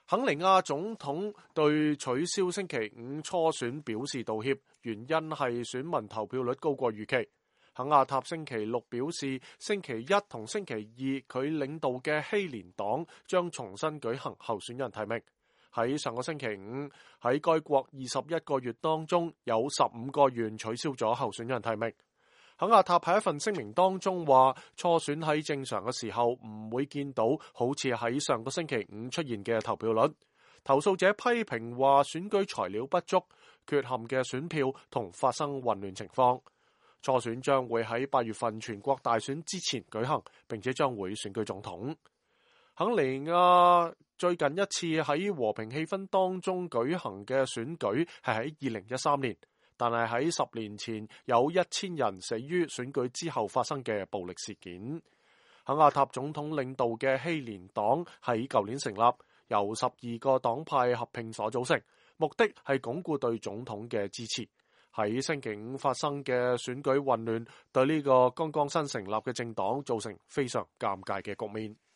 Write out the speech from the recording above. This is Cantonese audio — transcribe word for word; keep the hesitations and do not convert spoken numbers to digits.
肯尼亞總統對取消星期五初選表示道歉，原因係選民投票率高過預期。肯亞塔星期六表示，星期一同星期二佢領導嘅希連黨將重新舉行候選人提名。喺上個星期五，喺該國二十一個縣當中，有十五個縣取消咗候選人提名。肯亞塔喺一份聲明當中話，初選喺正常嘅時候唔會見到好似喺上個星期五出現嘅投票率。投訴者批評話選舉材料不足、缺陷嘅選票同發生混亂情況。初選將會喺八月份全國大選之前舉行，並且將會選舉總統。肯尼亞最近一次喺和平氣氛當中舉行嘅選舉係喺二零一三年。但係喺十年前有一千人死於選舉之後發生嘅暴力事件。肯亞塔總統領導嘅希連黨喺舊年成立，由十二個黨派合併所組成，目的係鞏固對總統嘅支持。喺星期五發生嘅選舉混亂，對呢個剛剛新成立嘅政黨造成非常尷尬嘅局面。